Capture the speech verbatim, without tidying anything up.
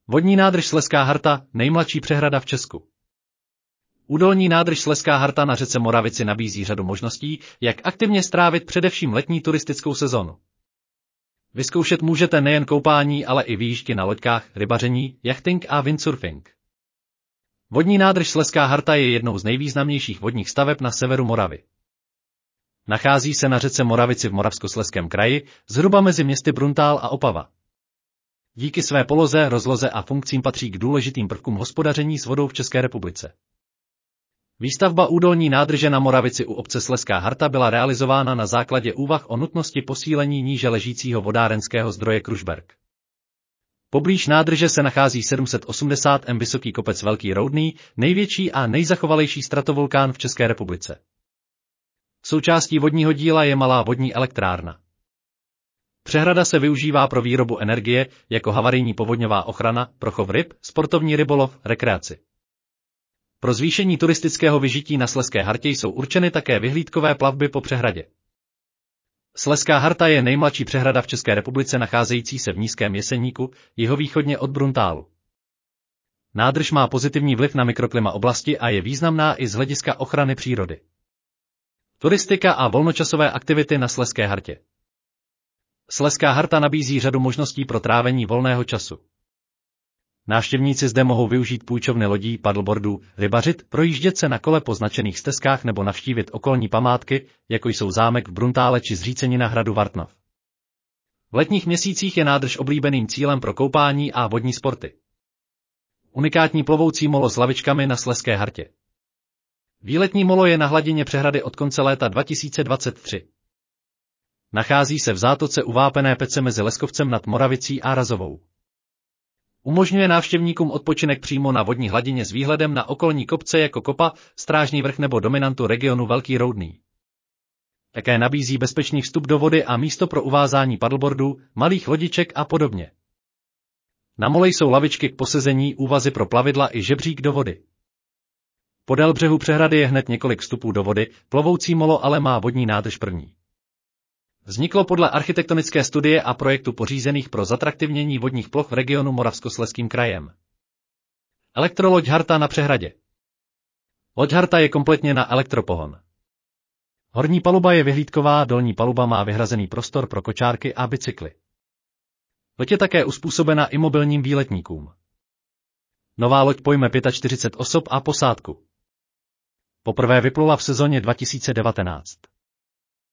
Vodní nádrž Slezská Harta, nejmladší přehrada v Česku. Údolní nádrž Slezská Harta na řece Moravici nabízí řadu možností, jak aktivně strávit především letní turistickou sezonu. Vyzkoušet můžete nejen koupání, ale i výjížďky na loďkách, rybaření, jachting a windsurfing. Vodní nádrž Slezská Harta je jednou z nejvýznamnějších vodních staveb na severu Moravy. Nachází se na řece Moravici v Moravskoslezském kraji, zhruba mezi městy Bruntál a Opava. Díky své poloze, rozloze a funkcím patří k důležitým prvkům hospodaření s vodou v České republice. Výstavba údolní nádrže na Moravici u obce Slezská Harta byla realizována na základě úvah o nutnosti posílení níže ležícího vodárenského zdroje Krušberk. Poblíž nádrže se nachází sedm set osmdesát metrů vysoký kopec Velký Roudný, největší a nejzachovalejší stratovulkán v České republice. Součástí vodního díla je malá vodní elektrárna. Přehrada se využívá pro výrobu energie, jako havarijní povodňová ochrana, pro chov ryb, sportovní rybolov, rekreaci. Pro zvýšení turistického vyžití na Slezské Hartě jsou určeny také vyhlídkové plavby po přehradě. Slezská Harta je nejmladší přehrada v České republice nacházející se v nízkém Jeseníku, jihovýchodně od Bruntálu. Nádrž má pozitivní vliv na mikroklima oblasti a je významná i z hlediska ochrany přírody. Turistika a volnočasové aktivity na Slezské Hartě. Slezská Harta nabízí řadu možností pro trávení volného času. Návštěvníci zde mohou využít půjčovny lodí, paddleboardů, rybařit, projíždět se na kole po značených stezkách nebo navštívit okolní památky, jako jsou zámek v Bruntále či zřícenina hradu Vartnov. V letních měsících je nádrž oblíbeným cílem pro koupání a vodní sporty. Unikátní plovoucí molo s lavičkami na Slezské Hartě. Výletní molo je na hladině přehrady od konce léta dva tisíce dvacet tři. Nachází se v zátoce u Vápené Pece mezi Leskovcem nad Moravicí a Razovou. Umožňuje návštěvníkům odpočinek přímo na vodní hladině s výhledem na okolní kopce jako Kopa, Strážný vrch nebo dominantu regionu Velký Roudný. Také nabízí bezpečný vstup do vody a místo pro uvázání paddleboardů, malých lodiček a podobně. Na mole jsou lavičky k posezení, úvazy pro plavidla i žebřík do vody. Podél břehu přehrady je hned několik vstupů do vody, plovoucí molo ale má vodní nádrž první. Vzniklo podle architektonické studie a projektu pořízených pro zatraktivnění vodních ploch v regionu Moravskoslezským krajem. Elektroloď Harta na přehradě. Loď Harta je kompletně na elektropohon. Horní paluba je vyhlídková, dolní paluba má vyhrazený prostor pro kočárky a bicykly. Loď je také uspůsobena i mobilním výletníkům. Nová loď pojme čtyřicet pět osob a posádku. Poprvé vyplula v sezóně dva tisíce devatenáct.